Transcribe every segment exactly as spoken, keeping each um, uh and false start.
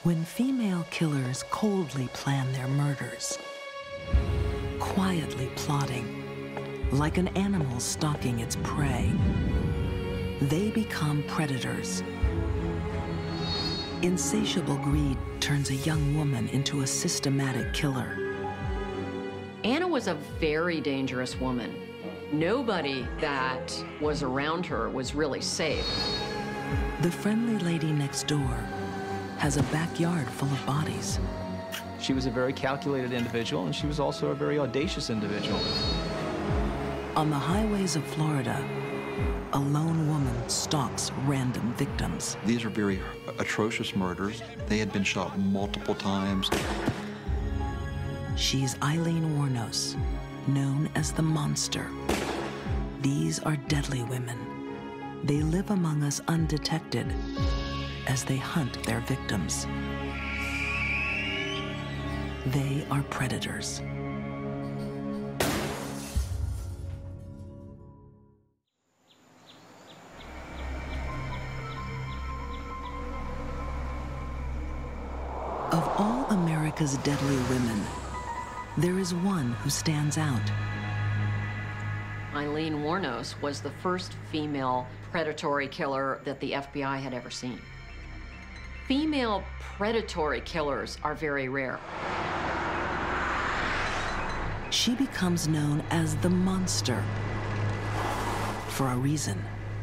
When female killers coldly plan their murders, quietly plotting, like an animal stalking its prey, they become predators. Insatiable greed turns a young woman into a systematic killer. Anna was a very dangerous woman. Nobody that was around her was really safe. The friendly lady next door has a backyard full of bodies. She was a very calculated individual, and she was also a very audacious individual. On the highways of Florida, a lone woman stalks random victims. These are very atrocious murders. They had been shot multiple times. She's Aileen Wuornos, known as the Monster. These are deadly women. They live among us undetected as they hunt their victims. They are predators. Of all America's deadly women, there is one who stands out. Aileen Wuornos was the first female predatory killer that the F B I had ever seen. Female predatory killers are very rare. She becomes known as the Monster for a reason.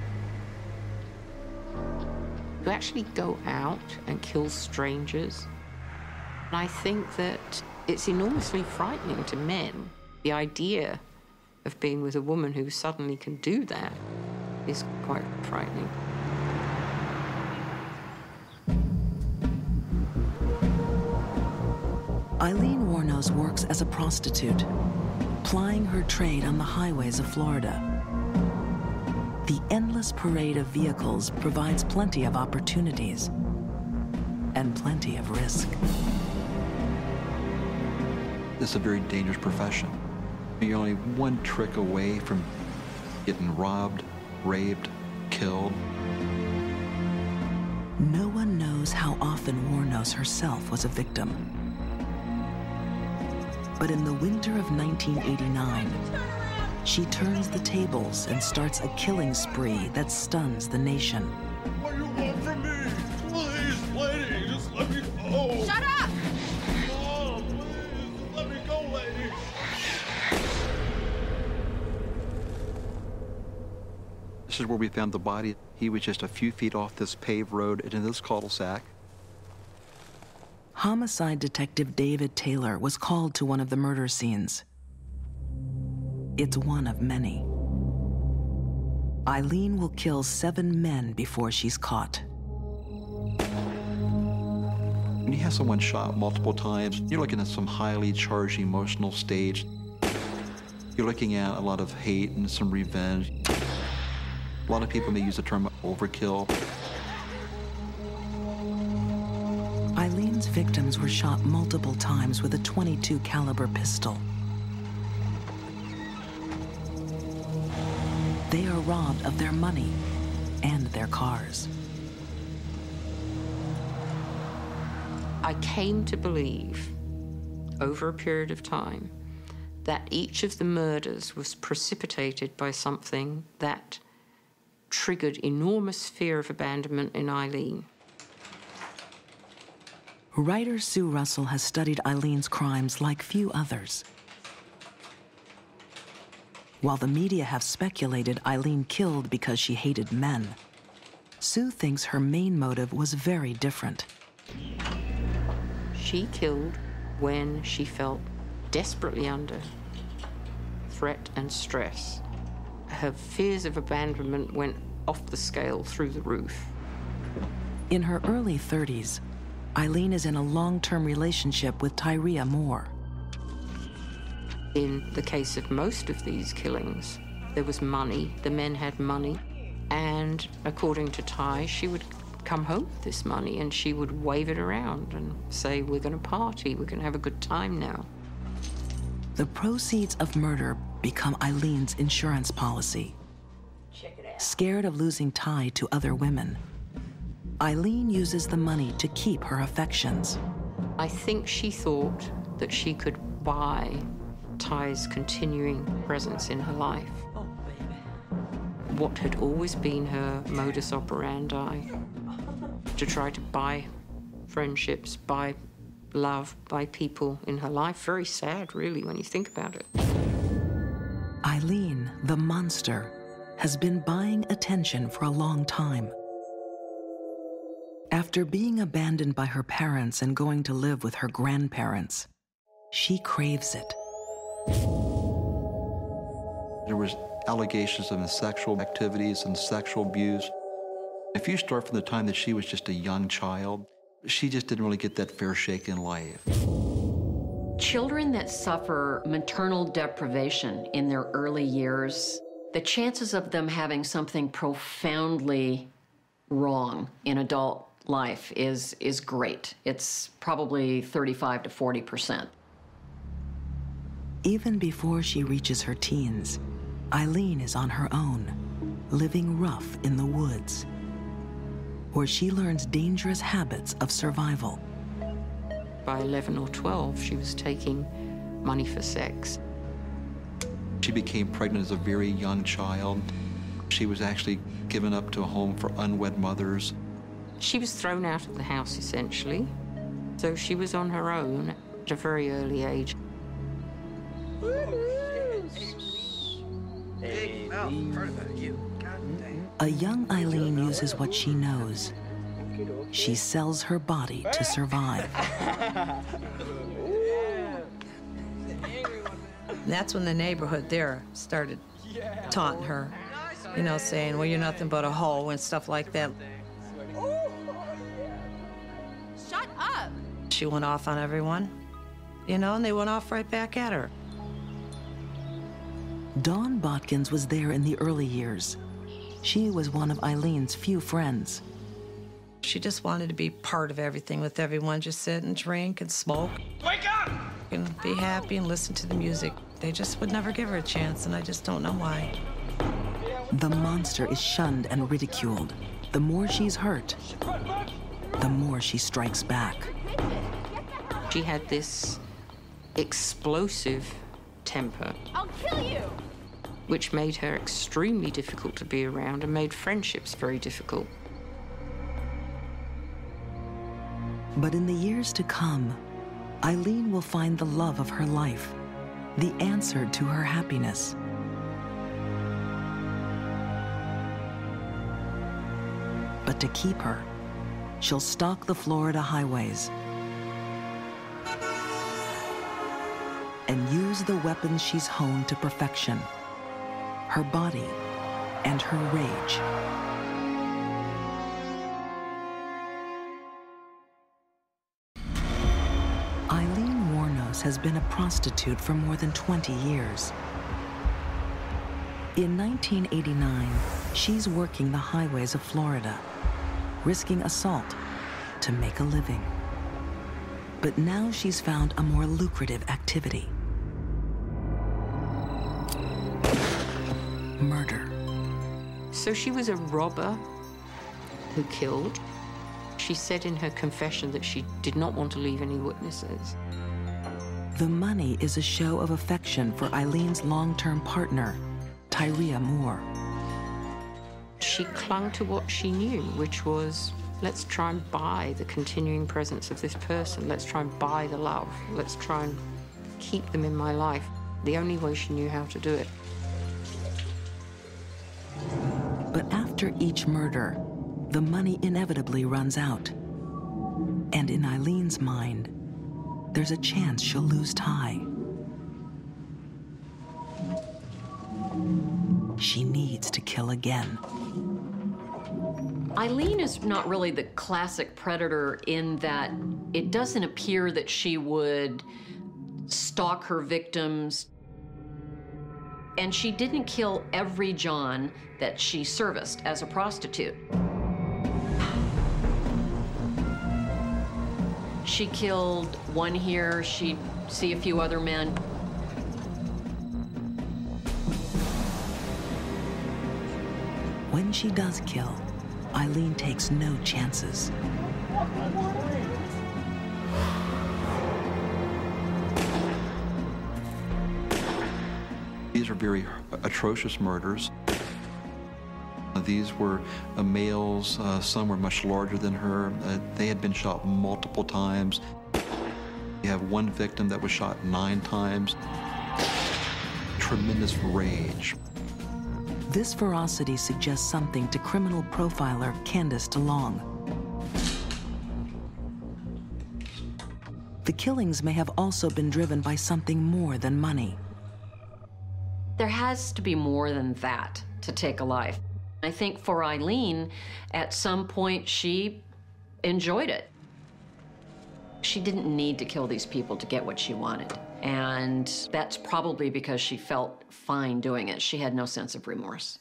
To actually go out and kill strangers, I think that it's enormously frightening to men. The idea of being with a woman who suddenly can do that is quite frightening. Aileen Wuornos works as a prostitute, plying her trade on the highways of Florida. The endless parade of vehicles provides plenty of opportunities and plenty of risk. It's a very dangerous profession. You're only one trick away from getting robbed, raped, killed. No one knows how often Wuornos herself was a victim. But in the winter of nineteen eighty-nine, she turns the tables and starts a killing spree that stuns the nation. What do you want from me? Please, lady, just let me go. Shut up! Oh, please, let me go, lady. This is where we found the body. He was just a few feet off this paved road into this cul-de-sac. Homicide detective David Taylor was called to one of the murder scenes. It's one of many. Aileen will kill seven men before she's caught. When you have someone shot multiple times, you're looking at some highly charged emotional stage. You're looking at a lot of hate and some revenge. A lot of people may use the term overkill. Aileen's victims were shot multiple times with a twenty-two caliber pistol. They are robbed of their money and their cars. I came to believe, over a period of time, that each of the murders was precipitated by something that triggered enormous fear of abandonment in Aileen. Writer Sue Russell has studied Aileen's crimes like few others. While the media have speculated Aileen killed because she hated men, Sue thinks her main motive was very different. She killed when she felt desperately under threat and stress. Her fears of abandonment went off the scale through the roof. In her early thirties, Aileen is in a long-term relationship with Tyria Moore. In the case of most of these killings, there was money, the men had money, and according to Ty, she would come home with this money and she would wave it around and say, we're going to party, we're going to have a good time now. The proceeds of murder become Aileen's insurance policy. Check it out. Scared of losing Ty to other women, Eileen uses the money to keep her affections. I think she thought that she could buy Ty's continuing presence in her life. Oh, baby. What had always been her modus operandi, to try to buy friendships, buy love, buy people in her life. Very sad, really, when you think about it. Eileen, the monster, has been buying attention for a long time. After being abandoned by her parents and going to live with her grandparents, she craves it. There was allegations of sexual activities and sexual abuse. If you start from the time that she was just a young child, she just didn't really get that fair shake in life. Children that suffer maternal deprivation in their early years, the chances of them having something profoundly wrong in adult life is, is great. It's probably thirty-five to forty percent. Even before she reaches her teens, Eileen is on her own, living rough in the woods, where she learns dangerous habits of survival. By eleven or twelve, she was taking money for sex. She became pregnant as a very young child. She was actually given up to a home for unwed mothers. She was thrown out of the house, essentially. So she was on her own at a very early age. Big mouth, heard about you. God damn. A young Eileen uses what she knows. She sells her body to survive. And that's when the neighborhood there started taunting her, you know, saying, well, you're nothing but a hoe and stuff like that. Shut up! She went off on everyone, you know, and they went off right back at her. Dawn Botkins was there in the early years. She was one of Eileen's few friends. She just wanted to be part of everything with everyone, just sit and drink and smoke. Wake up! And be happy and listen to the music. They just would never give her a chance, and I just don't know why. The monster is shunned and ridiculed. The more she's hurt, the more she strikes back. She had this explosive temper. I'll kill you! Which made her extremely difficult to be around and made friendships very difficult. But in the years to come, Eileen will find the love of her life, the answer to her happiness. But to keep her, she'll stalk the Florida highways and use the weapons she's honed to perfection, her body and her rage. Eileen Wuornos has been a prostitute for more than twenty years. In nineteen eighty-nine, she's working the highways of Florida, risking assault to make a living. But now she's found a more lucrative activity: murder. So she was a robber who killed. She said in her confession that she did not want to leave any witnesses. The money is a show of affection for Eileen's long-term partner, Tyria Moore. She clung to what she knew, which was, let's try and buy the continuing presence of this person. Let's try and buy the love. Let's try and keep them in my life. The only way she knew how to do it. But after each murder, the money inevitably runs out. And in Eileen's mind, there's a chance she'll lose Ty. She needs to kill again. Eileen is not really the classic predator in that it doesn't appear that she would stalk her victims. And she didn't kill every John that she serviced as a prostitute. She killed one here, she'd see a few other men. When she does kill, Eileen takes no chances. These are very atrocious murders. These were uh, males, uh, some were much larger than her. Uh, they had been shot multiple times. You have one victim that was shot nine times. Tremendous rage. This ferocity suggests something to criminal profiler Candace DeLong. The killings may have also been driven by something more than money. There has to be more than that to take a life. I think for Eileen, at some point, she enjoyed it. She didn't need to kill these people to get what she wanted. And that's probably because she felt fine doing it. She had no sense of remorse.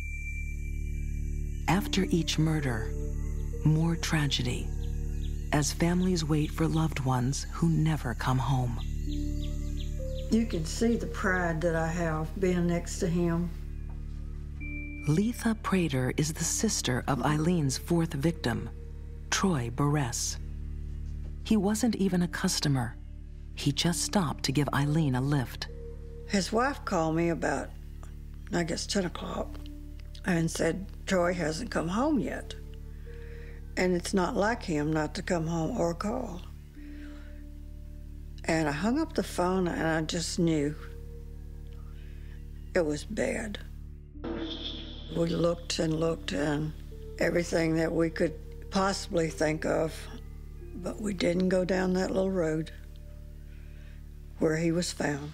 After each murder, more tragedy, as families wait for loved ones who never come home. You can see the pride that I have being next to him. Letha Prater is the sister of Eileen's fourth victim, Troy Barres. He wasn't even a customer. He just stopped to give Eileen a lift. His wife called me about, I guess, ten o'clock and said, Troy hasn't come home yet. And it's not like him not to come home or call. And I hung up the phone and I just knew it was bad. We looked and looked and everything that we could possibly think of, but we didn't go down that little road where he was found.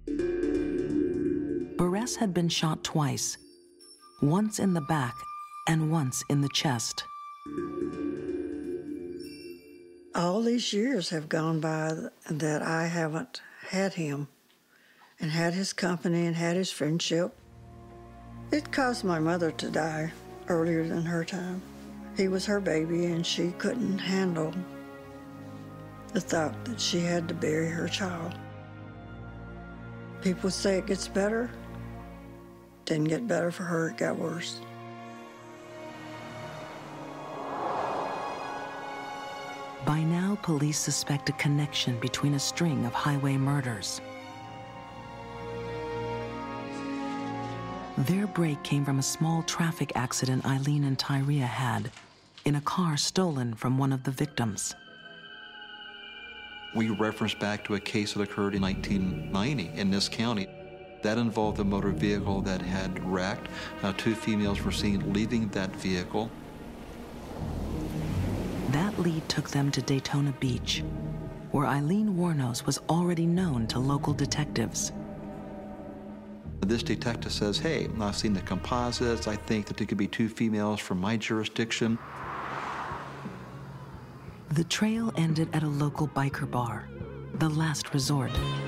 Barres had been shot twice, once in the back and once in the chest. All these years have gone by that I haven't had him and had his company and had his friendship. It caused my mother to die earlier than her time. He was her baby and she couldn't handle the thought that she had to bury her child. People say it gets better. Didn't get better for her, it got worse. By now, police suspect a connection between a string of highway murders. Their break came from a small traffic accident Eileen and Tyria had in a car stolen from one of the victims. We reference back to a case that occurred in nineteen ninety in this county. That involved a motor vehicle that had wrecked. Uh, two females were seen leaving that vehicle. That lead took them to Daytona Beach, where Eileen Wuornos was already known to local detectives. This detective says, hey, I've seen the composites. I think that there could be two females from my jurisdiction. The trail ended at a local biker bar, the last resort.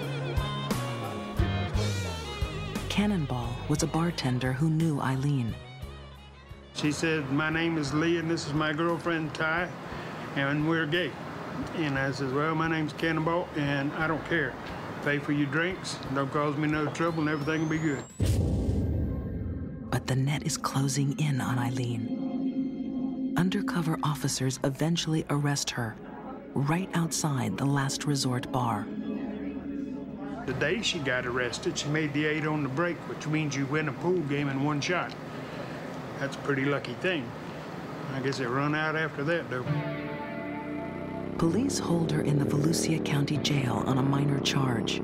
Cannonball was a bartender who knew Eileen. She said, my name is Lee and this is my girlfriend Ty, and we're gay. And I said, well, my name's Cannonball and I don't care. Pay for your drinks, don't cause me no trouble, and everything will be good. But the net is closing in on Eileen. Undercover officers eventually arrest her right outside the Last Resort bar. The day she got arrested, she made the eight on the break, which means you win a pool game in one shot. That's a pretty lucky thing. I guess it run out after that, though. Police hold her in the Volusia County Jail on a minor charge.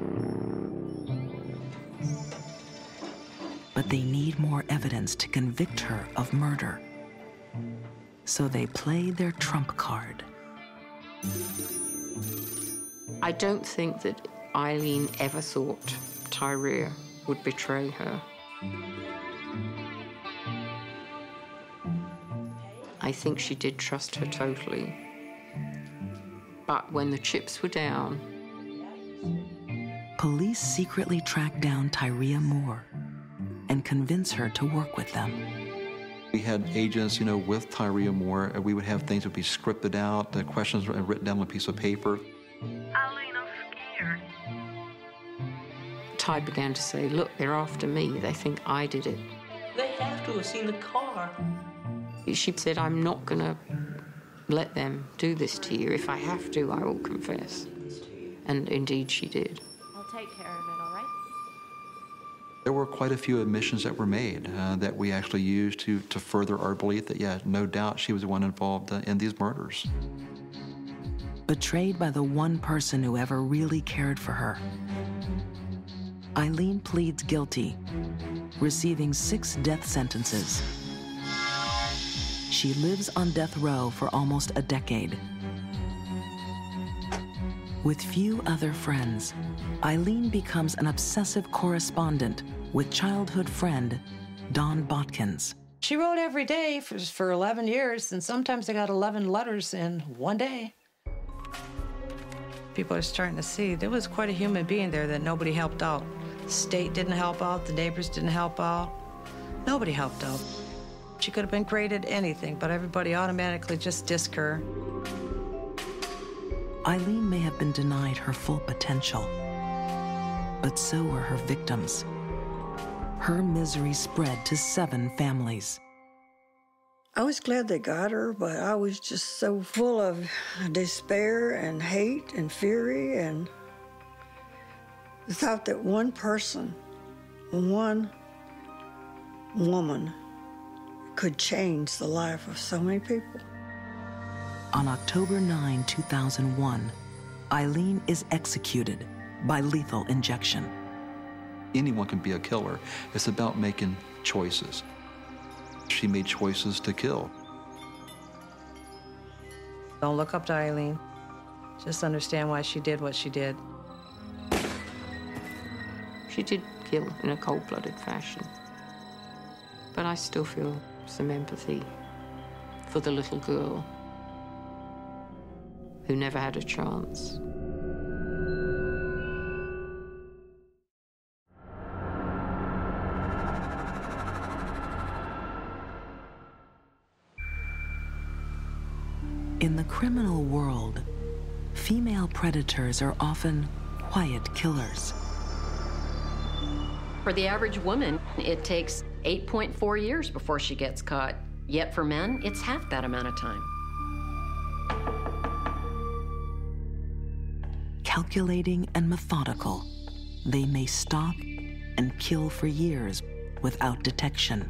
But they need more evidence to convict her of murder. So they play their trump card. I don't think that Eileen ever thought Tyria would betray her. I think she did trust her totally. But when the chips were down... Police secretly track down Tyria Moore and convince her to work with them. We had agents, you know, with Tyria Moore. We would have things that would be scripted out, the questions were written down on a piece of paper. Eileen, I'm scared. Ty began to say, look, they're after me. They think I did it. They have to have seen the car. She said, I'm not going to let them do this to you. If I have to, I will confess. And indeed she did. I'll take care of it, all right? There were quite a few admissions that were made uh, that we actually used to, to further our belief that, yeah, no doubt she was the one involved uh, in these murders. Betrayed by the one person who ever really cared for her, Eileen pleads guilty, receiving six death sentences. She lives on death row for almost a decade. With few other friends, Eileen becomes an obsessive correspondent with childhood friend Dawn Botkins. She wrote every day for, for eleven years, and sometimes I got eleven letters in one day. People are starting to see there was quite a human being there that nobody helped out. The state didn't help out, the neighbors didn't help out. Nobody helped out. She could have been great at anything, but everybody automatically just dissed her. Eileen may have been denied her full potential, but so were her victims. Her misery spread to seven families. I was glad they got her, but I was just so full of despair and hate and fury and the thought that one person, one woman, could change the life of so many people. On October ninth, two thousand one, Eileen is executed by lethal injection. Anyone can be a killer. It's about making choices. She made choices to kill. Don't look up to Eileen. Just understand why she did what she did. She did kill in a cold-blooded fashion. But I still feel some empathy for the little girl who never had a chance. In the criminal world, female predators are often quiet killers. For the average woman, it takes eight point four years before she gets caught. Yet for men, it's half that amount of time. Calculating and methodical, they may stalk and kill for years without detection.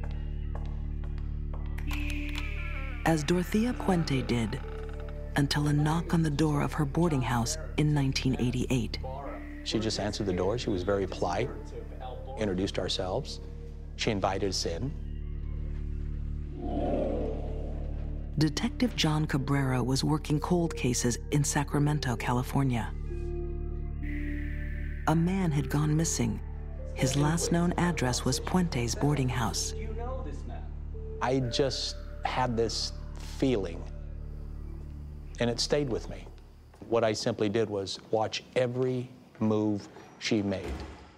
As Dorothea Puente did, until a knock on the door of her boarding house in nineteen eighty-eight. She just answered the door. She was very polite, introduced ourselves. She invited us in. Detective John Cabrera was working cold cases in Sacramento, California. A man had gone missing. His last known address was Puente's boarding house. I just had this feeling, and it stayed with me. What I simply did was watch every move she made.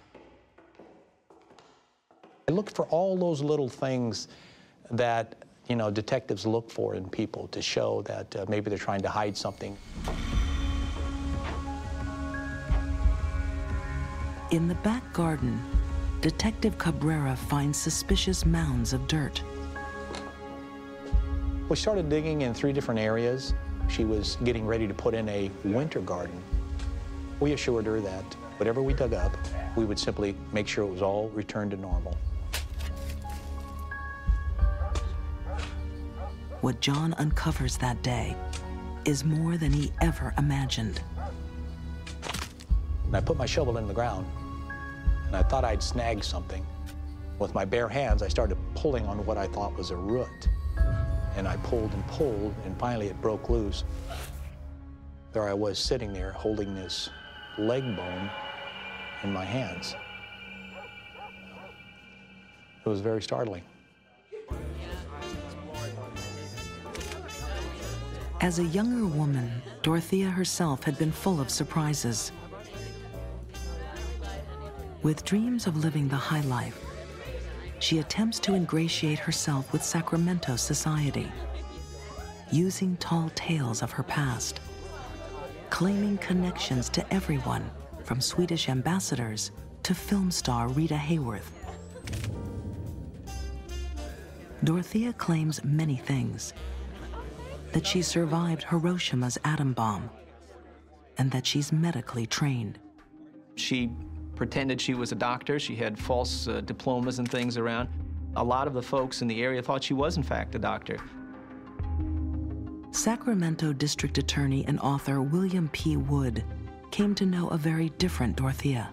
I looked for all those little things that, you know, detectives look for in people to show that uh, maybe they're trying to hide something. In the back garden, Detective Cabrera finds suspicious mounds of dirt. We started digging in three different areas. She was getting ready to put in a winter garden. We assured her that whatever we dug up, we would simply make sure it was all returned to normal. What John uncovers that day is more than he ever imagined. And I put my shovel in the ground, and I thought I'd snag something. With my bare hands, I started pulling on what I thought was a root. And I pulled and pulled, and finally it broke loose. There I was sitting there holding this leg bone in my hands. It was very startling. As a younger woman, Dorothea herself had been full of surprises. With dreams of living the high life, she attempts to ingratiate herself with Sacramento society, using tall tales of her past, claiming connections to everyone from Swedish ambassadors to film star Rita Hayworth. Dorothea claims many things. That she survived Hiroshima's atom bomb, and that she's medically trained. She pretended she was a doctor. She had false uh, diplomas and things around. A lot of the folks in the area thought she was, in fact, a doctor. Sacramento District Attorney and author William P. Wood came to know a very different Dorothea.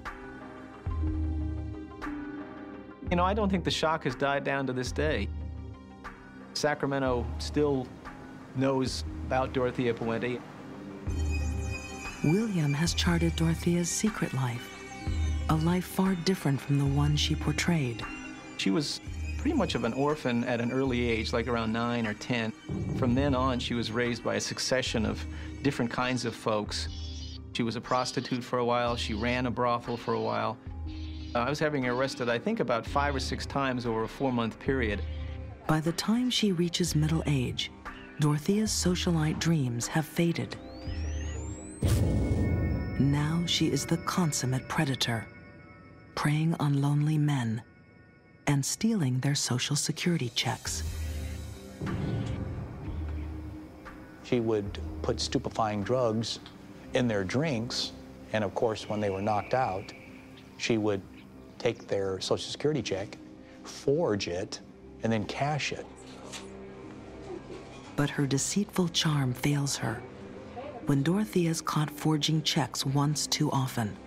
You know, I don't think the shock has died down to this day. Sacramento still knows about Dorothea Puente. William has charted Dorothea's secret life, a life far different from the one she portrayed. She was pretty much of an orphan at an early age, like around nine or ten. From then on, she was raised by a succession of different kinds of folks. She was a prostitute for a while. She ran a brothel for a while. Uh, I was having her arrested, I think, about five or six times over a four-month period. By the time she reaches middle age, Dorothea's socialite dreams have faded. Now she is the consummate predator, preying on lonely men and stealing their Social Security checks. She would put stupefying drugs in their drinks, and of course, when they were knocked out, she would take their Social Security check, forge it, and then cash it. But her deceitful charm fails her when Dorothea is caught forging checks once too often.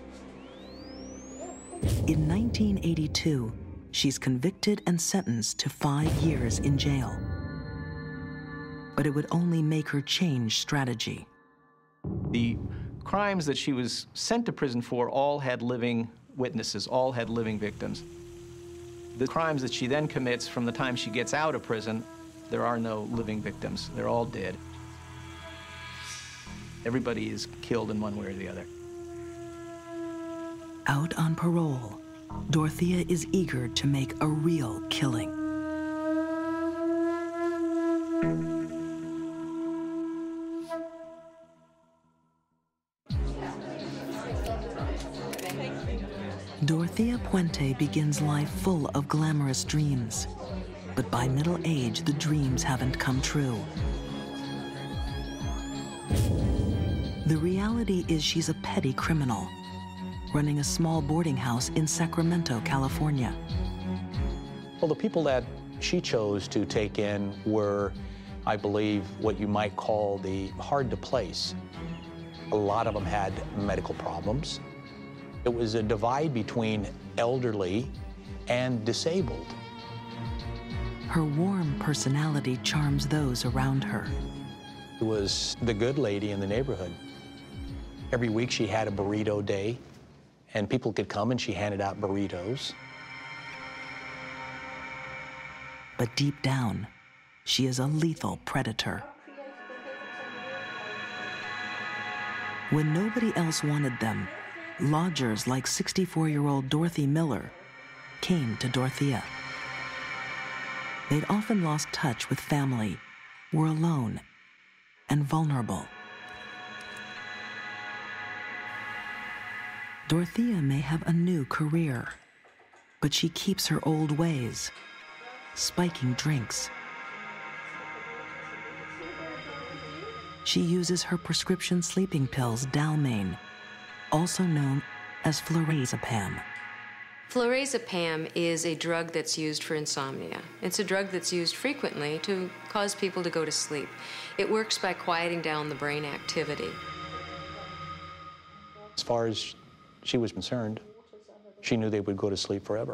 In nineteen eighty-two, she's convicted and sentenced to five years in jail. But it would only make her change strategy. The crimes that she was sent to prison for all had living witnesses, all had living victims. The crimes that she then commits from the time she gets out of prison, there are no living victims. They're all dead. Everybody is killed in one way or the other. Out on parole, Dorothea is eager to make a real killing. Dorothea Puente begins life full of glamorous dreams, but by middle age, the dreams haven't come true. The reality is she's a petty criminal, running a small boarding house in Sacramento, California. Well, the people that she chose to take in were, I believe, what you might call the hard to place. A lot of them had medical problems. It was a divide between elderly and disabled. Her warm personality charms those around her. She was the good lady in the neighborhood. Every week she had a burrito day, and people could come and she handed out burritos. But deep down, she is a lethal predator. When nobody else wanted them, lodgers like sixty-four-year-old Dorothy Miller came to Dorothea. They'd often lost touch with family, were alone, and vulnerable. Dorothea may have a new career, but she keeps her old ways, spiking drinks. She uses her prescription sleeping pills Dalmane, also known as flurazepam. Flurazepam is a drug that's used for insomnia. It's a drug that's used frequently to cause people to go to sleep. It works by quieting down the brain activity. As far as she was concerned, she knew they would go to sleep forever.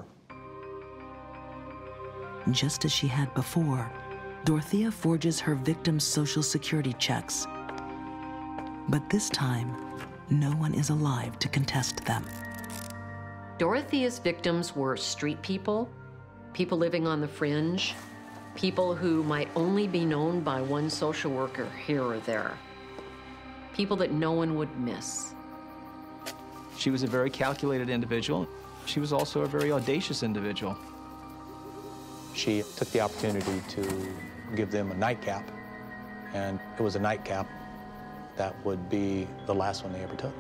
Just as she had before, Dorothea forges her victims' Social Security checks. But this time, no one is alive to contest them. Dorothea's victims were street people, people living on the fringe, people who might only be known by one social worker here or there, people that no one would miss. She was a very calculated individual. She was also a very audacious individual. She took the opportunity to give them a nightcap, and it was a nightcap that would be the last one they ever took.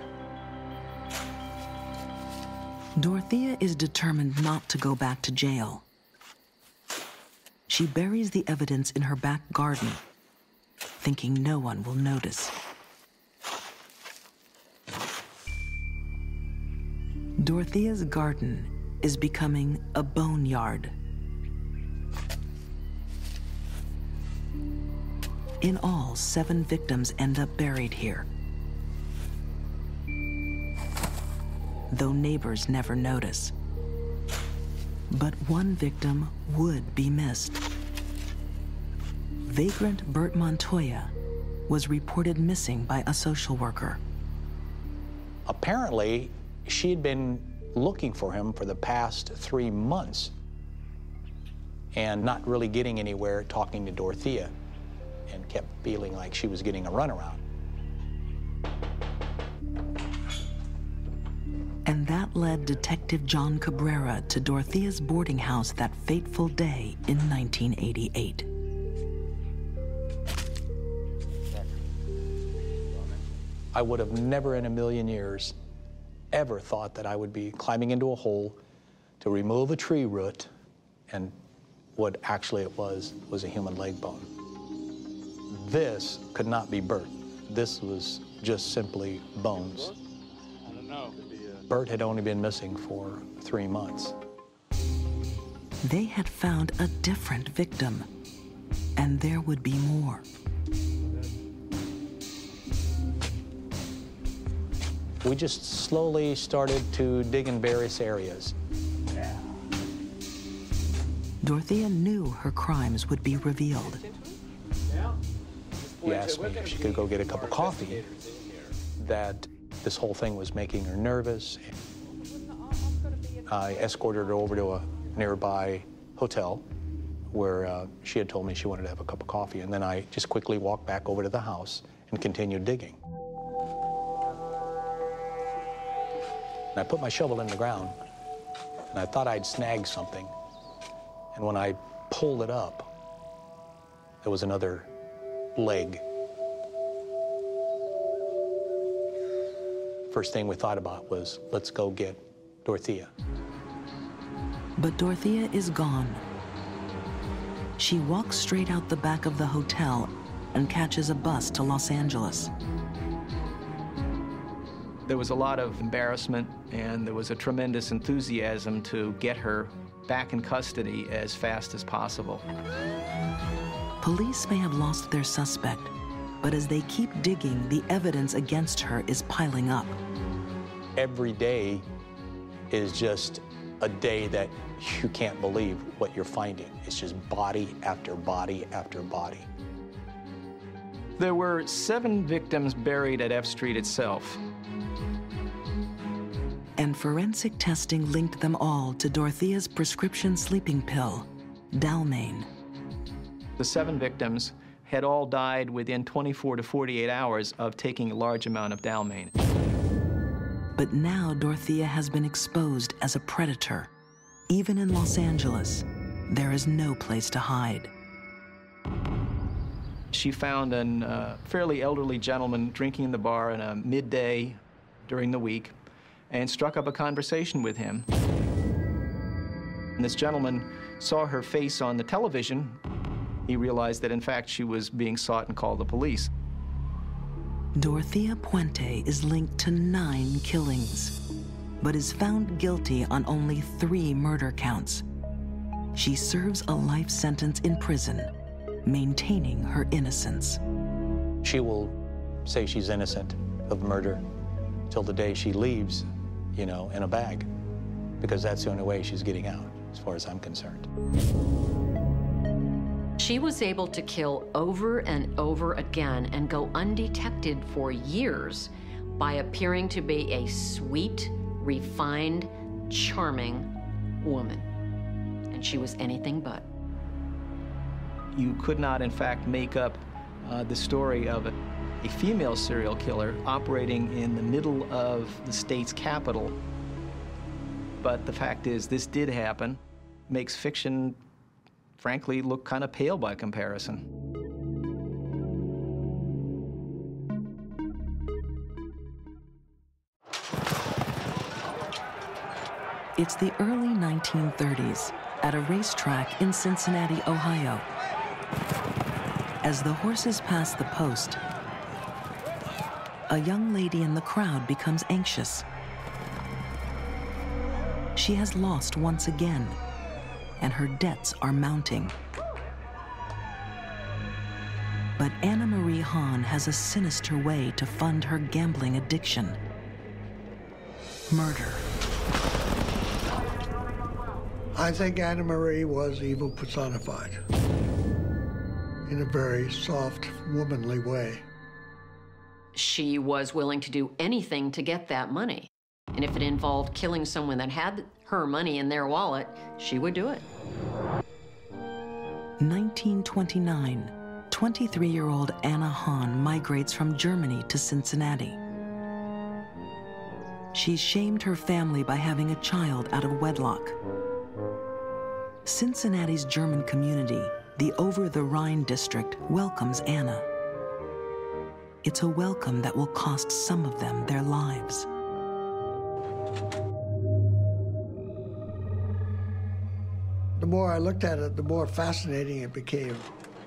Dorothea is determined not to go back to jail. she buries the evidence in her back garden, thinking no one will notice. Dorothea's garden is becoming a boneyard. In all, seven victims end up buried here, though neighbors never notice. But one victim would be missed. Vagrant Bert Montoya was reported missing by a social worker. Apparently, she had been looking for him for the past three months and not really getting anywhere talking to Dorothea, and kept feeling like she was getting a runaround. And that led Detective John Cabrera to Dorothea's boarding house that fateful day in nineteen eighty-eight. I would have never in a million years ever thought that I would be climbing into a hole to remove a tree root, and what actually it was was a human leg bone. This could not be Bert. This was just simply bones. I don't know. Bert had only been missing for three months. They had found a different victim, and there would be more. We just slowly started to dig in various areas. Dorothea knew her crimes would be revealed. He asked me if she could go get a cup of coffee, that this whole thing was making her nervous. I escorted her over to a nearby hotel where uh, she had told me she wanted to have a cup of coffee, and then I just quickly walked back over to the house and continued digging. And I put my shovel in the ground, and I thought I'd snag something. And when I pulled it up, there was another leg. First thing we thought about was, let's go get Dorothea. But Dorothea is gone. She walks straight out the back of the hotel and catches a bus to Los Angeles. There was a lot of embarrassment, and there was a tremendous enthusiasm to get her back in custody as fast as possible. Police may have lost their suspect, but as they keep digging, the evidence against her is piling up. Every day is just a day that you can't believe what you're finding. It's just body after body after body. There were seven victims buried at F Street itself. And forensic testing linked them all to Dorothea's prescription sleeping pill, Dalmane. The seven victims had all died within twenty-four to forty-eight hours of taking a large amount of Dalmane. But now Dorothea has been exposed as a predator. Even in Los Angeles, there is no place to hide. She found a uh, fairly elderly gentleman drinking in the bar in a midday during the week and struck up a conversation with him. And this gentleman saw her face on the television. He realized that, in fact, she was being sought and called the police. Dorothea Puente is linked to nine killings, but is found guilty on only three murder counts. She serves a life sentence in prison, maintaining her innocence. She will say she's innocent of murder till the day she leaves, you know, in a bag, because that's the only way she's getting out, as far as I'm concerned. She was able to kill over and over again and go undetected for years by appearing to be a sweet, refined, charming woman. And she was anything but. You could not, in fact, make up uh, the story of a, a female serial killer operating in the middle of the state's capital. But the fact is, this did happen. Makes fiction, frankly, look kind of pale by comparison. It's the early nineteen thirties, at a racetrack in Cincinnati, Ohio. As the horses pass the post, a young lady in the crowd becomes anxious. She has lost once again, and her debts are mounting. But Anna Marie Hahn has a sinister way to fund her gambling addiction: murder. I think Anna Marie was evil personified in a very soft, womanly way. She was willing to do anything to get that money. And if it involved killing someone that had her money in their wallet, she would do it. nineteen twenty-nine, twenty-three-year-old Anna Hahn migrates from Germany to Cincinnati. She's shamed her family by having a child out of wedlock. Cincinnati's German community, the Over the Rhine district, welcomes Anna. It's a welcome that will cost some of them their lives. The more I looked at it, the more fascinating it became.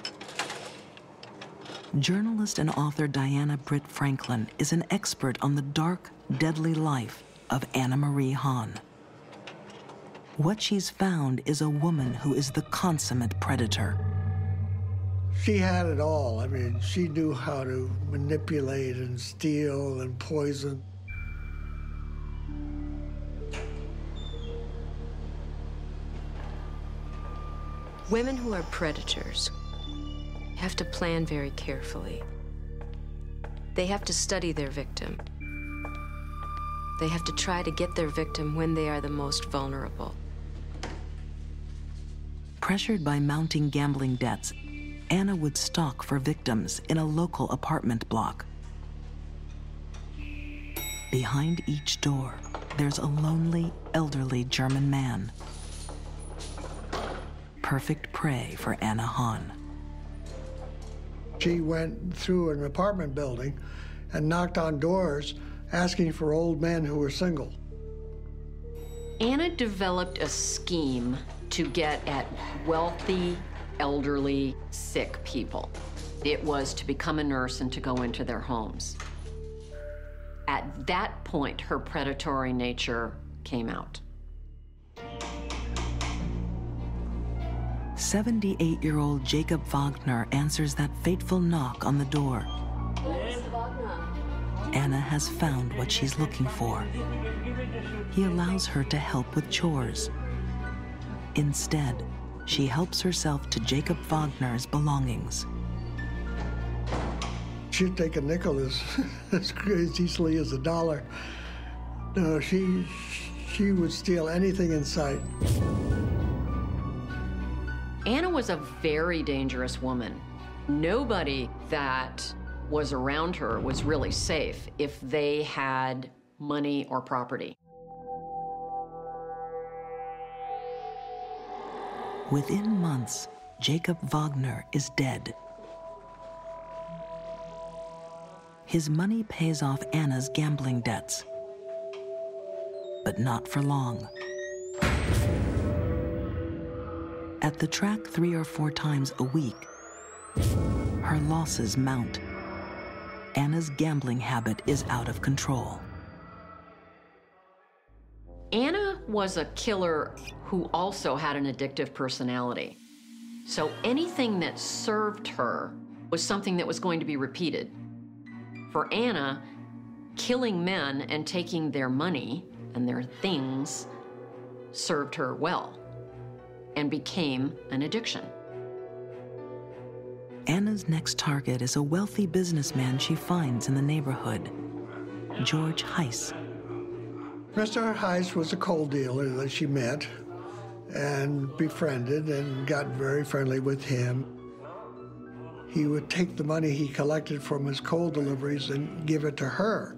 Journalist and author Diana Britt Franklin is an expert on the dark, deadly life of Anna Marie Hahn. What she's found is a woman who is the consummate predator. She had it all. I mean, she knew how to manipulate and steal and poison. Women who are predators have to plan very carefully. They have to study their victim. They have to try to get their victim when they are the most vulnerable. Pressured by mounting gambling debts, Anna would stalk for victims in a local apartment block. Behind each door, there's a lonely, elderly German man. Perfect prey for Anna Hahn. She went through an apartment building and knocked on doors asking for old men who were single. Anna developed a scheme to get at wealthy, elderly, sick people. It was to become a nurse and to go into their homes. At that point, her predatory nature came out. seventy-eight-year-old Jacob Wagner answers that fateful knock on the door. Anna has found what she's looking for. He allows her to help with chores. Instead, she helps herself to Jacob Wagner's belongings. She'd take a nickel as, as easily as a dollar. No, she, she would steal anything in sight. Anna was a very dangerous woman. Nobody that was around her was really safe if they had money or property. Within months, Jacob Wagner is dead. His money pays off Anna's gambling debts, but not for long. At the track three or four times a week, her losses mount. Anna's gambling habit is out of control. Anna was a killer who also had an addictive personality. So anything that served her was something that was going to be repeated. For Anna, killing men and taking their money and their things served her well and became an addiction. Anna's next target is a wealthy businessman she finds in the neighborhood, George Heiss. Mister Heiss was a coal dealer that she met and befriended and got very friendly with him. He would take the money he collected from his coal deliveries and give it to her.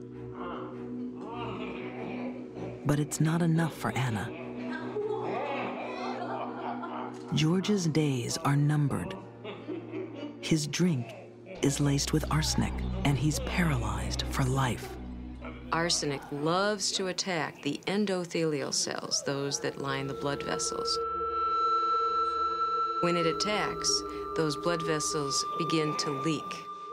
But it's not enough for Anna. George's days are numbered. His drink is laced with arsenic, and he's paralyzed for life. Arsenic loves to attack the endothelial cells, those that line the blood vessels. When it attacks, those blood vessels begin to leak.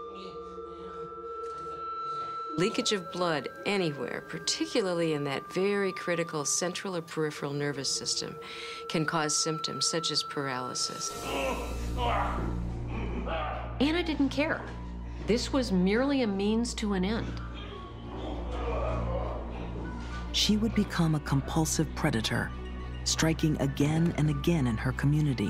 Leakage of blood anywhere, particularly in that very critical central or peripheral nervous system, can cause symptoms such as paralysis. Anna didn't care. This was merely a means to an end. She would become a compulsive predator, striking again and again in her community.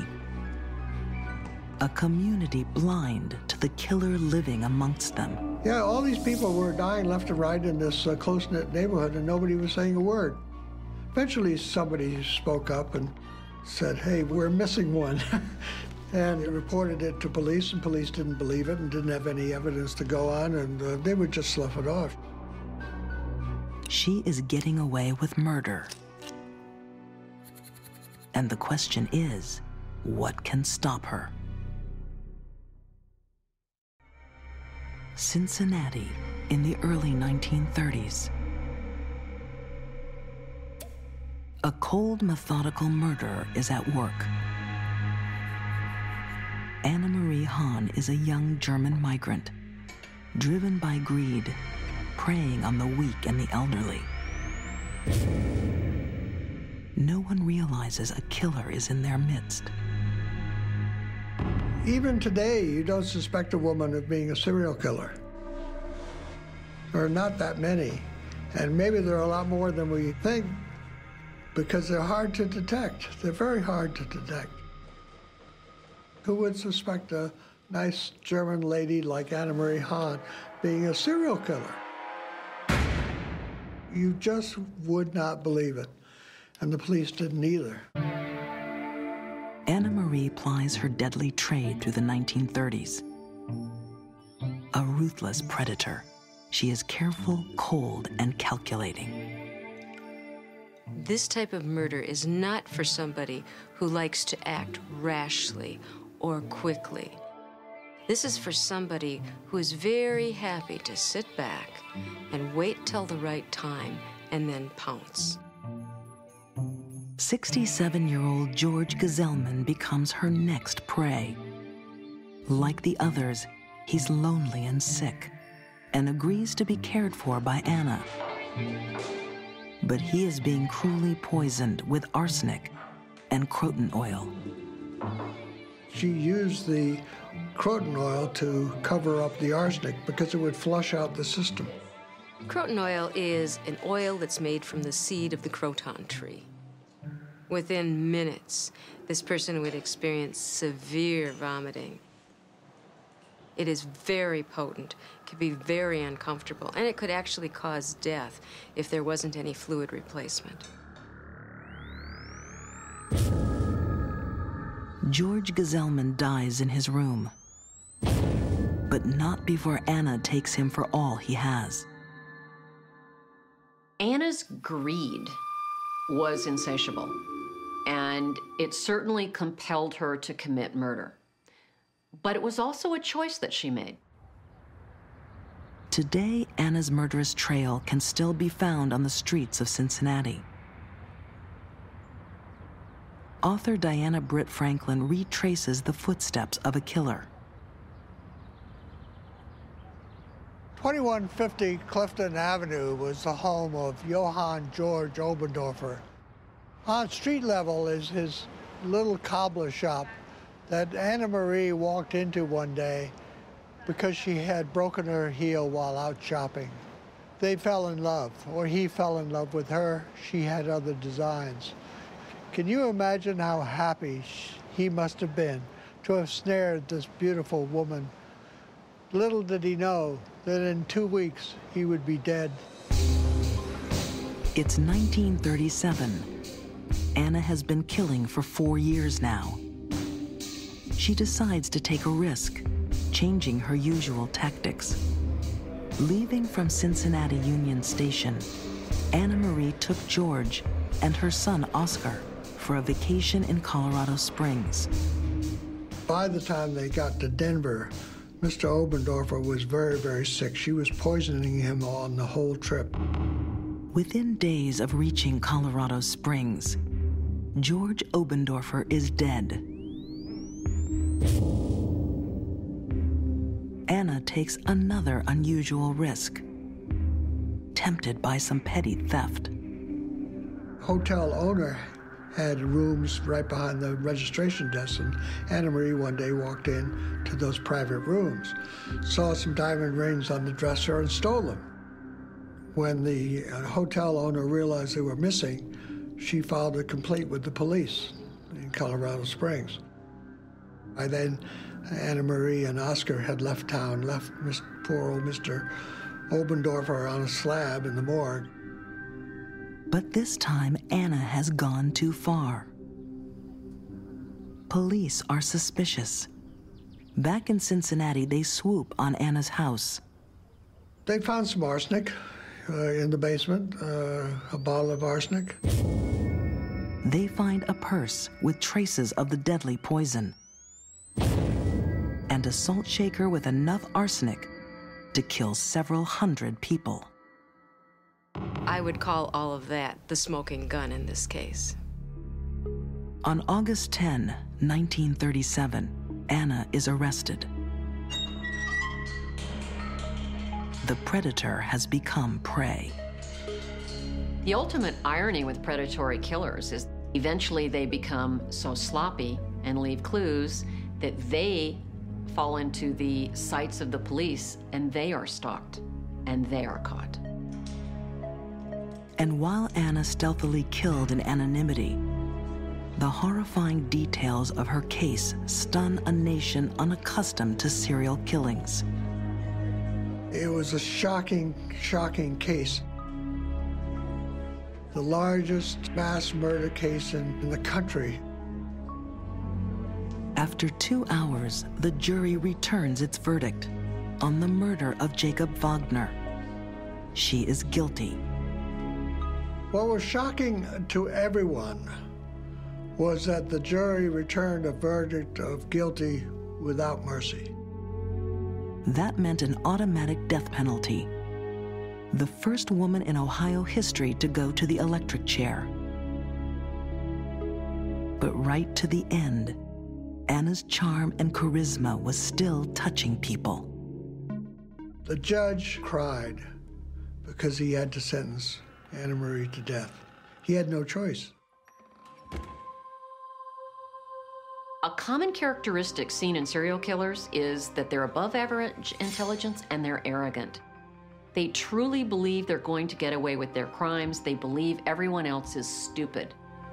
A community blind to the killer living amongst them. Yeah, all these people were dying left and right in this uh, close-knit neighborhood, and nobody was saying a word. Eventually, somebody spoke up and said, hey, we're missing one. And they reported it to police, and police didn't believe it and didn't have any evidence to go on, and uh, they would just slough it off. She is getting away with murder. And the question is, what can stop her? Cincinnati in the early nineteen thirties. A cold, methodical murderer is at work. Anna Marie Hahn is a young German migrant, driven by greed, preying on the weak and the elderly. No one realizes a killer is in their midst. Even today, you don't suspect a woman of being a serial killer. There are not that many, and maybe there are a lot more than we think because they're hard to detect. They're very hard to detect. Who would suspect a nice German lady like Anna Marie Hahn being a serial killer? You just would not believe it, and the police didn't either. Anna Marie plies her deadly trade through the nineteen thirties. A ruthless predator, she is careful, cold, and calculating. This type of murder is not for somebody who likes to act rashly or quickly. This is for somebody who is very happy to sit back and wait till the right time and then pounce. sixty-seven-year-old George Gazelman becomes her next prey. Like the others, he's lonely and sick and agrees to be cared for by Anna. But he is being cruelly poisoned with arsenic and croton oil. She used the croton oil to cover up the arsenic because it would flush out the system. Croton oil is an oil that's made from the seed of the croton tree. Within minutes, this person would experience severe vomiting. It is very potent, could be very uncomfortable, and it could actually cause death if there wasn't any fluid replacement. George Gazelman dies in his room, but not before Anna takes him for all he has. Anna's greed was insatiable, and it certainly compelled her to commit murder. But it was also a choice that she made. Today, Anna's murderous trail can still be found on the streets of Cincinnati. Author Diana Britt Franklin retraces the footsteps of a killer. twenty-one fifty Clifton Avenue was the home of Johann George Obendorfer. On street level is his little cobbler shop that Anna Marie walked into one day because she had broken her heel while out shopping. They fell in love, or he fell in love with her. She had other designs. Can you imagine how happy he must have been to have snared this beautiful woman? Little did he know that in two weeks he would be dead. It's nineteen thirty-seven. Anna has been killing for four years now. She decides to take a risk, changing her usual tactics. Leaving from Cincinnati Union Station, Anna Marie took George and her son Oscar for a vacation in Colorado Springs. By the time they got to Denver, Mister Obendorfer was very, very sick. She was poisoning him on the whole trip. Within days of reaching Colorado Springs, George Obendorfer is dead. Anna takes another unusual risk, tempted by some petty theft. Hotel owner had rooms right behind the registration desk, and Anna Marie one day walked in to those private rooms, saw some diamond rings on the dresser, and stole them. When the hotel owner realized they were missing, she filed a complaint with the police in Colorado Springs. By then, Anna Marie and Oscar had left town, left poor old Mister Obendorfer on a slab in the morgue. But this time, Anna has gone too far. Police are suspicious. Back in Cincinnati, they swoop on Anna's house. They found some arsenic uh, in the basement, uh, a bottle of arsenic. They find a purse with traces of the deadly poison and a salt shaker with enough arsenic to kill several hundred people. I would call all of that the smoking gun in this case. On August tenth, nineteen thirty-seven, Anna is arrested. The predator has become prey. The ultimate irony with predatory killers is eventually they become so sloppy and leave clues that they fall into the sights of the police and they are stalked and they are caught. And while Anna stealthily killed in anonymity, the horrifying details of her case stun a nation unaccustomed to serial killings. It was a shocking, shocking case. The largest mass murder case in, in the country. After two hours, the jury returns its verdict on the murder of Jacob Wagner. She is guilty. What was shocking to everyone was that the jury returned a verdict of guilty without mercy. That meant an automatic death penalty. The first woman in Ohio history to go to the electric chair. But right to the end, Anna's charm and charisma was still touching people. The judge cried because he had to sentence Anna Marie to death. He had no choice. A common characteristic seen in serial killers is that they're above average intelligence and they're arrogant. They truly believe they're going to get away with their crimes. They believe everyone else is stupid.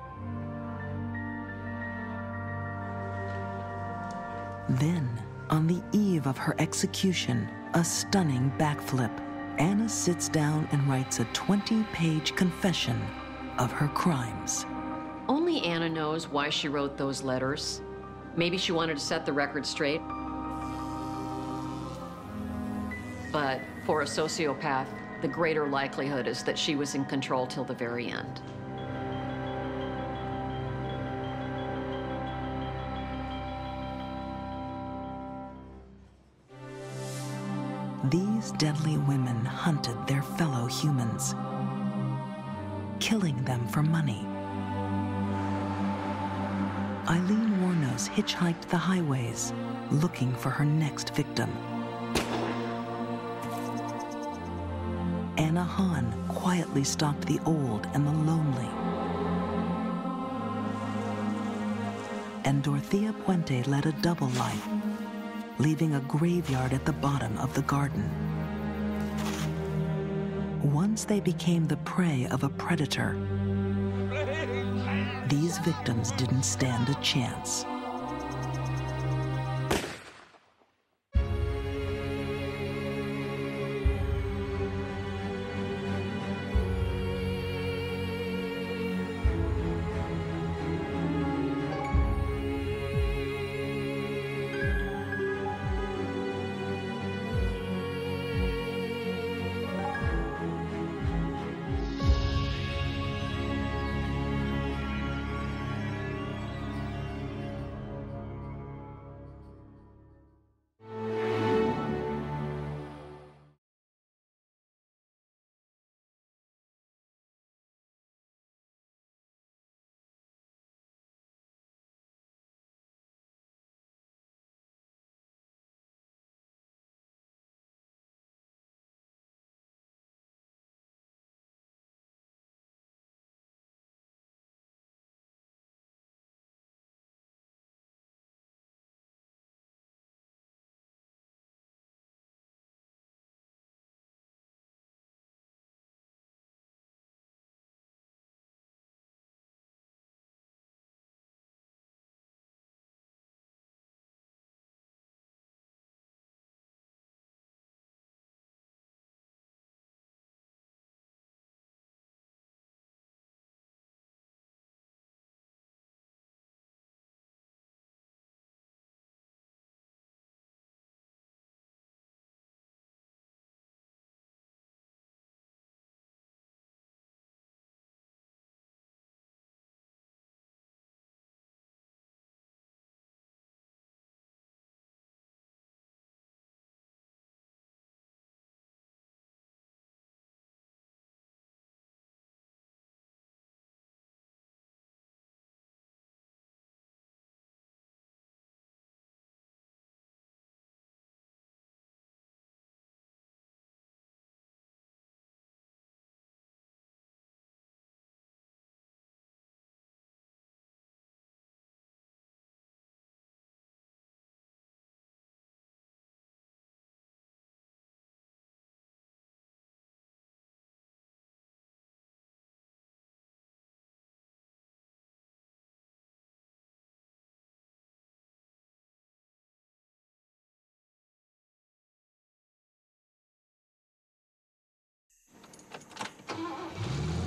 Then, on the eve of her execution, a stunning backflip. Anna sits down and writes a twenty-page confession of her crimes. Only Anna knows why she wrote those letters. Maybe she wanted to set the record straight. But for a sociopath, the greater likelihood is that she was in control till the very end. These deadly women hunted their fellow humans, killing them for money. Eileen Wuornos hitchhiked the highways, looking for her next victim. Anna Hahn quietly stalked the old and the lonely. And Dorothea Puente led a double life, leaving a graveyard at the bottom of the garden. Once they became the prey of a predator, these victims didn't stand a chance.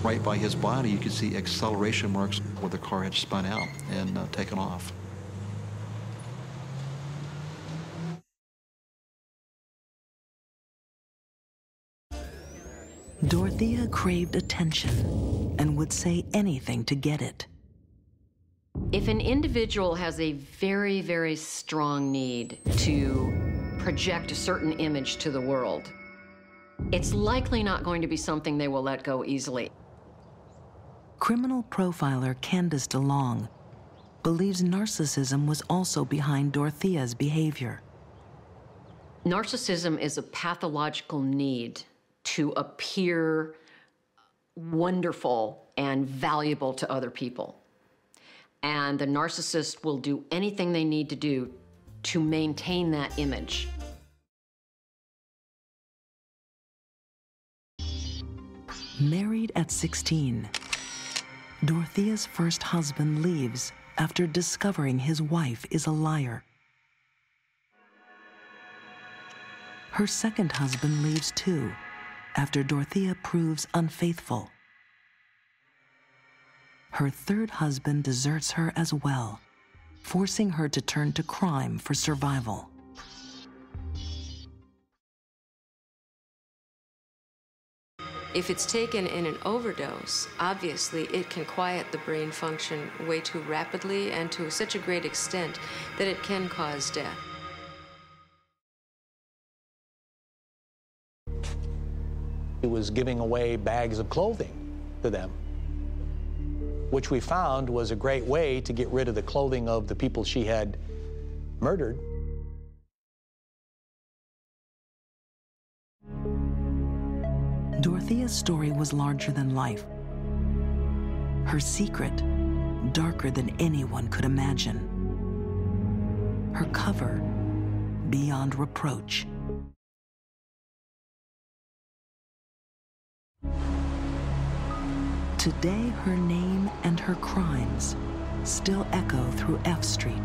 right by his body, you could see acceleration marks where the car had spun out and uh, taken off. Dorothea craved attention and would say anything to get it. If an individual has a very, very strong need to project a certain image to the world, it's likely not going to be something they will let go easily. Criminal profiler Candace DeLong believes narcissism was also behind Dorothea's behavior. Narcissism is a pathological need to appear wonderful and valuable to other people. And the narcissist will do anything they need to do to maintain that image. Married at sixteen, Dorothea's first husband leaves after discovering his wife is a liar. Her second husband leaves too, after Dorothea proves unfaithful. Her third husband deserts her as well, forcing her to turn to crime for survival. If it's taken in an overdose, obviously it can quiet the brain function way too rapidly and to such a great extent that it can cause death. He was giving away bags of clothing to them, which we found was a great way to get rid of the clothing of the people she had murdered. Dorothea's story was larger than life. Her secret, darker than anyone could imagine. Her cover, beyond reproach. Today, her name and her crimes still echo through F Street.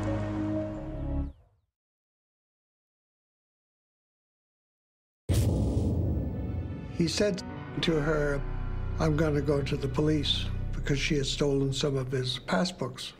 He said to her, I'm going to go to the police, because she had stolen some of his passbooks.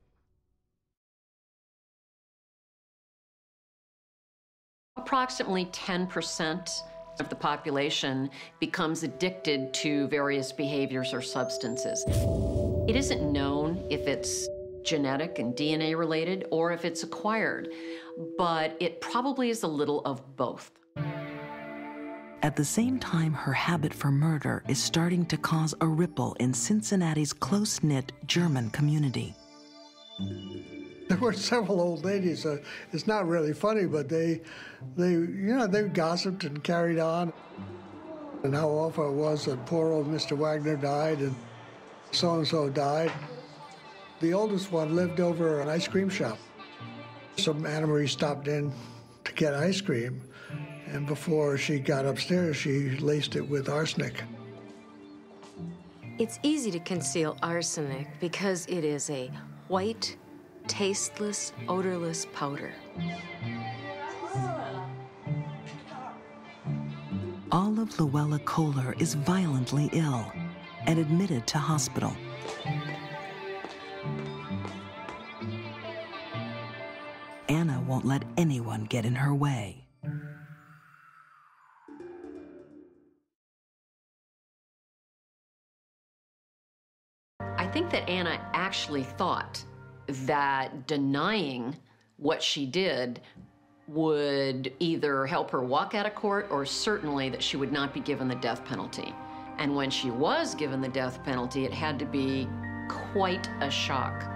Approximately ten percent of the population becomes addicted to various behaviors or substances. It isn't known if it's genetic and D N A related or if it's acquired, but it probably is a little of both. At the same time, her habit for murder is starting to cause a ripple in Cincinnati's close-knit German community. There were several old ladies. Uh, it's not really funny, but they, they, you know, they gossiped and carried on. And how awful it was that poor old Mister Wagner died and so-and-so died. The oldest one lived over an ice cream shop. Some Anna Marie stopped in to get ice cream, and before she got upstairs, she laced it with arsenic. It's easy to conceal arsenic because it is a white, tasteless, odorless powder. Olive Luella Kohler is violently ill and admitted to hospital. Anna won't let anyone get in her way. I think that Anna actually thought that denying what she did would either help her walk out of court or certainly that she would not be given the death penalty. And when she was given the death penalty, it had to be quite a shock.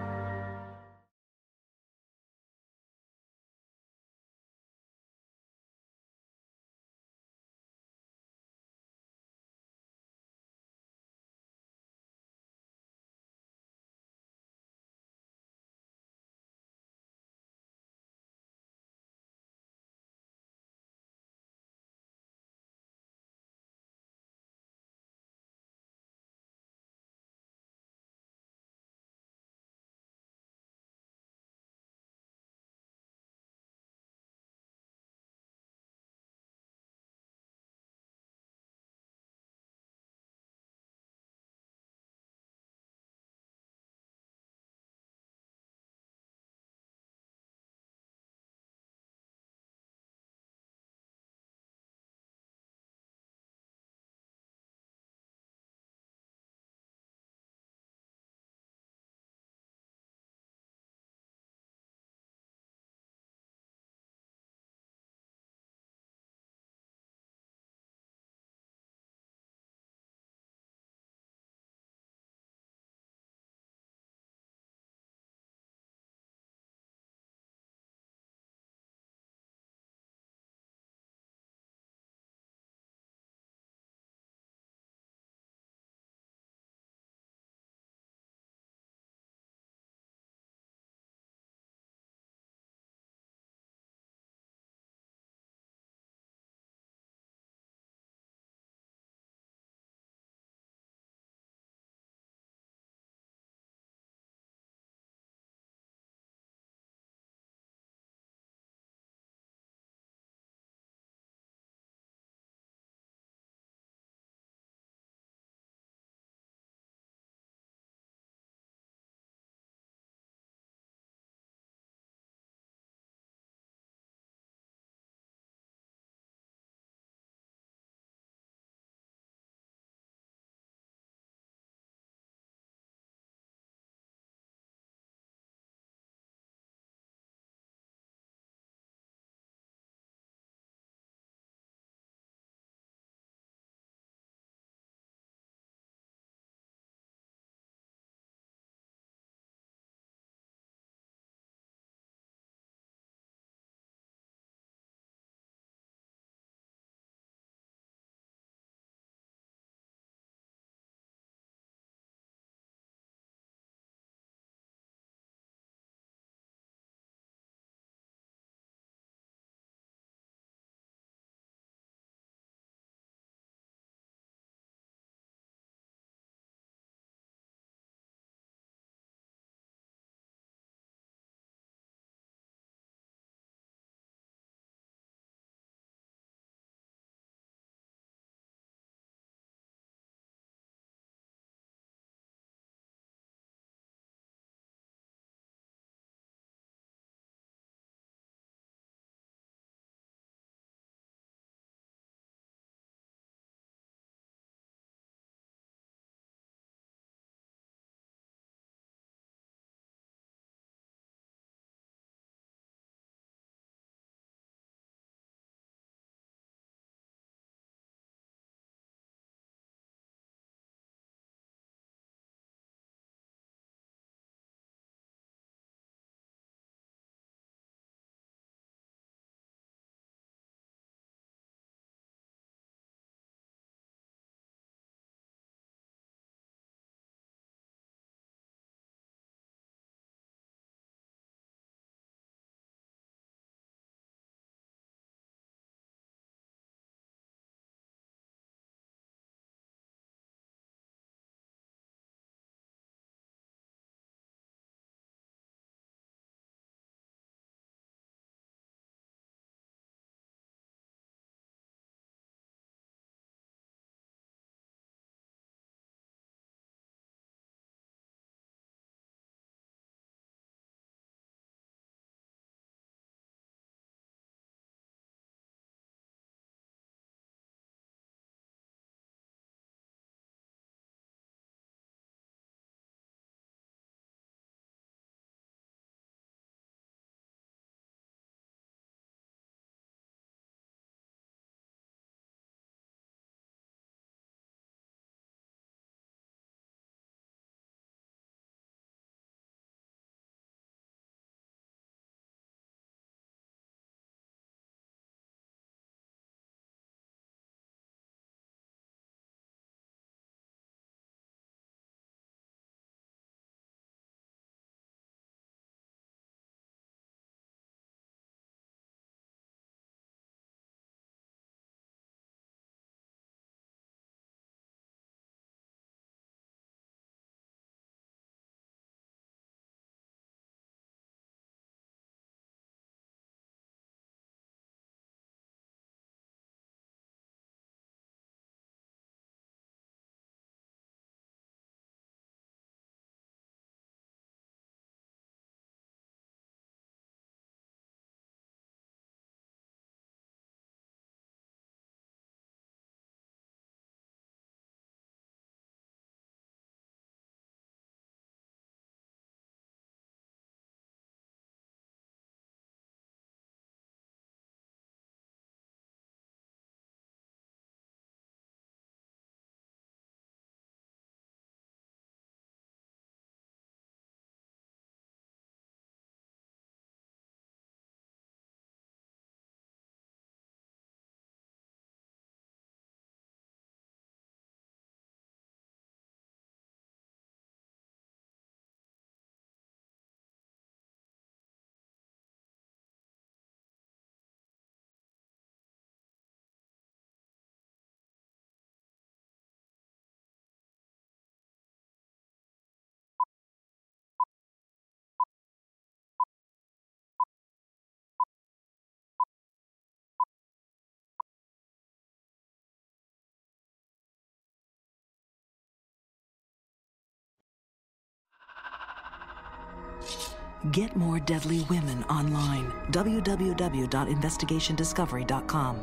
Get more deadly women online. w w w dot investigation discovery dot com.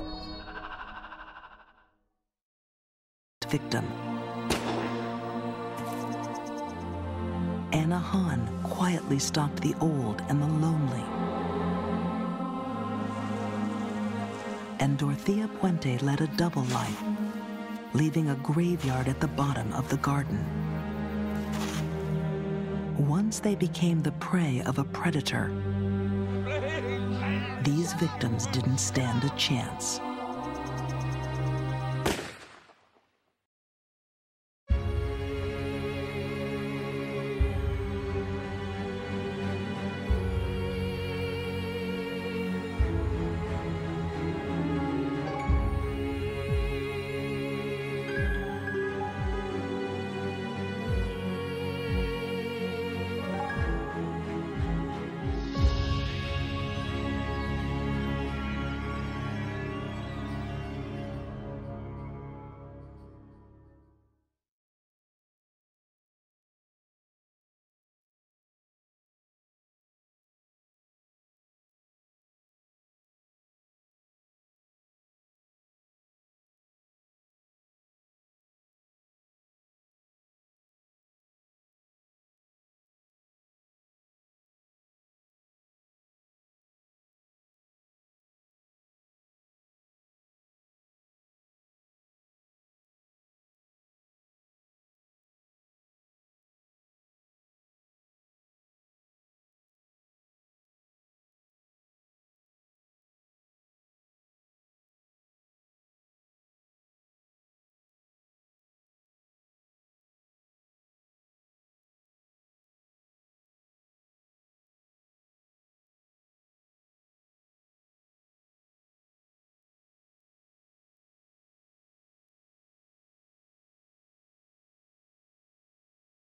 Victim. Anna Hahn quietly stalked the old and the lonely. And Dorothea Puente led a double life, leaving a graveyard at the bottom of the garden. Once they became the prey of a predator, these victims didn't stand a chance.